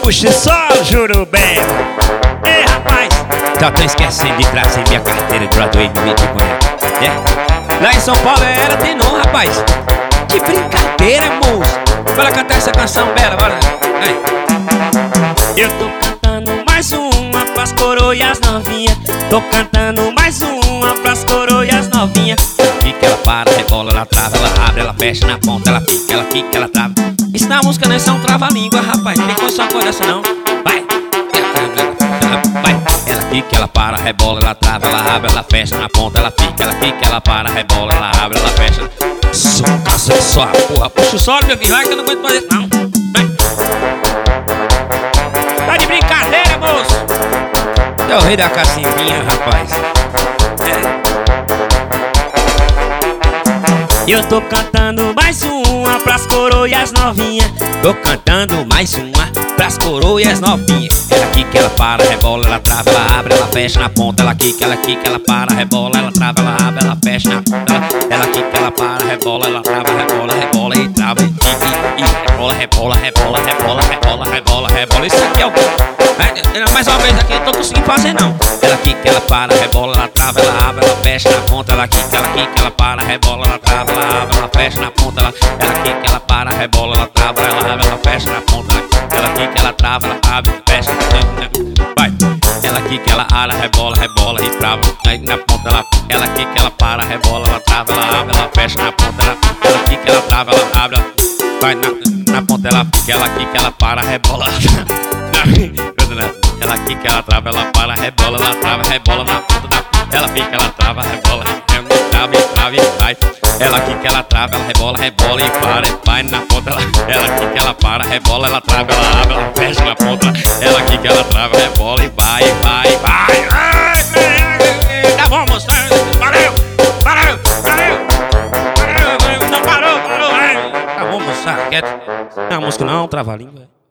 Puxa só, juro bem. Ei, rapaz, já tô esquecendo de trazer minha carteira de graduate de maconha. Lá em São Paulo ela tem não, rapaz. Que brincadeira, moço. Bora cantar essa canção bela, bora. Aí. Eu tô cantando mais uma pras coroas novinha. Tô cantando mais uma pras coroas novinha. Fica, ela para, rebola, ela trava, ela abre, ela fecha na ponta, ela fica, ela trava. Isso na música não é só um trava-língua, rapaz. Não tem condição com essa não. Vai. Vai. Ela fica, ela para, rebola, ela trava, ela abre, ela fecha na ponta, ela fica, ela para, rebola, ela abre, ela fecha. Só casa só, porra. Puxa o solo, meu filho, vai que eu não aguento fazer isso não. Vai. Tá de brincadeira, moço. É o rei da cacimbinha, rapaz. Eu tô cantando mais uma pras coroas novinha. Tô cantando mais uma pras coroas novinha. Ela quica, ela para, rebola, ela trava, ela abre, ela fecha na ponta. Ela quica, ela para, rebola, ela trava, ela abre, ela fecha na ponta. Ela quica, ela para, rebola, ela trava, rebola e trava e rebola. Isso aqui é o mais uma vez aqui, eu não tô conseguindo fazer não. Ela quica, ela para, rebola, ela trava, ela abre, ela fecha na ponta. Ela quica, ela para, rebola, ela trava, ela abre, ela fecha na ponta. Ela quica, ela para, rebola, ela trava, ela abre, ela fecha na ponta. Ela quica, ela trava, ela abre, fecha na ponta. Vai. Ela quica, ela ara, rebola e trava aí na ponta. Ela quica, ela para, rebola, ela trava, ela abre, ela fecha na ponta. Ela quica, ela trava, ela abre, vai na ponta. Ela quica, ela para, rebola. Ela quica, ela trava, ela para, rebola, ela trava, rebola na ponta. Ela fica, ela trava, rebola, trava e vai. Ela quica, ela trava, ela rebola e para, e vai na ponta. Ela quica, ela para, rebola, ela trava, ela abre, ela fecha na ponta. Ela quica, ela trava, rebola e vai. Tá bom, moço, valeu. Não parou. Tá bom, moço, quieto. Não é uma música não, trava-língua.